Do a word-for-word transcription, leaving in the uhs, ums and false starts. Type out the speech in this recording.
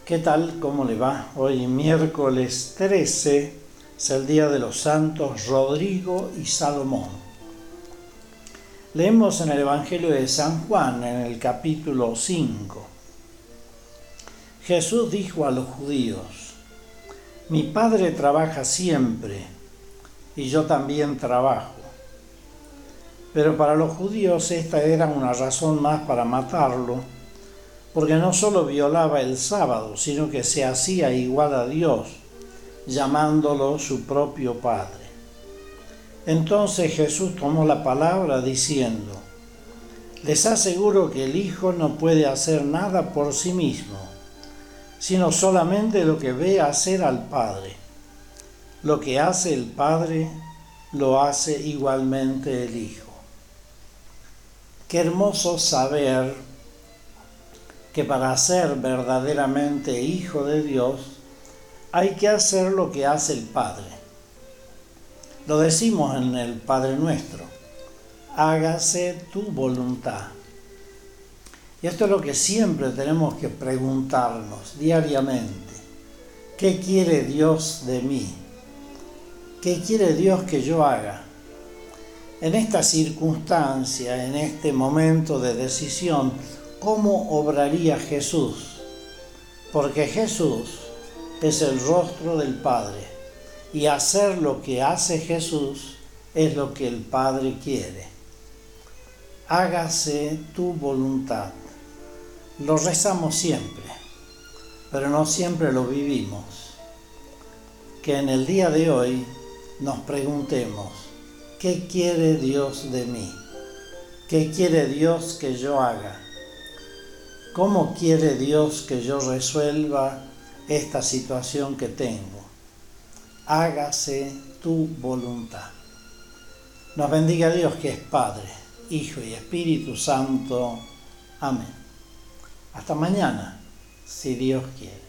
¿Qué tal? ¿Cómo le va? Hoy miércoles trece es el día de los santos Rodrigo y Salomón. Leemos en el Evangelio de San Juan, en el capítulo cinco. Jesús dijo a los judíos: mi Padre trabaja siempre y yo también trabajo. Pero para los judíos esta era una razón más para matarlo, porque no solo violaba el sábado, sino que se hacía igual a Dios, llamándolo su propio Padre. Entonces Jesús tomó la palabra diciendo: les aseguro que el Hijo no puede hacer nada por sí mismo, sino solamente lo que ve hacer al Padre. Lo que hace el Padre, lo hace igualmente el Hijo. Qué hermoso saber que para ser verdaderamente hijo de Dios hay que hacer lo que hace el Padre. Lo decimos en el Padre Nuestro: hágase tu voluntad. Y esto es lo que siempre tenemos que preguntarnos diariamente: ¿qué quiere Dios de mí? ¿Qué quiere Dios que yo haga? En esta circunstancia, en este momento de decisión, ¿cómo obraría Jesús? Porque Jesús es el rostro del Padre, y hacer lo que hace Jesús es lo que el Padre quiere. Hágase tu voluntad. Lo rezamos siempre, pero no siempre lo vivimos. Que en el día de hoy nos preguntemos: ¿qué quiere Dios de mí? ¿Qué quiere Dios que yo haga? ¿Cómo quiere Dios que yo resuelva esta situación que tengo? Hágase tu voluntad. Nos bendiga Dios, que es Padre, Hijo y Espíritu Santo. Amén. Hasta mañana, si Dios quiere.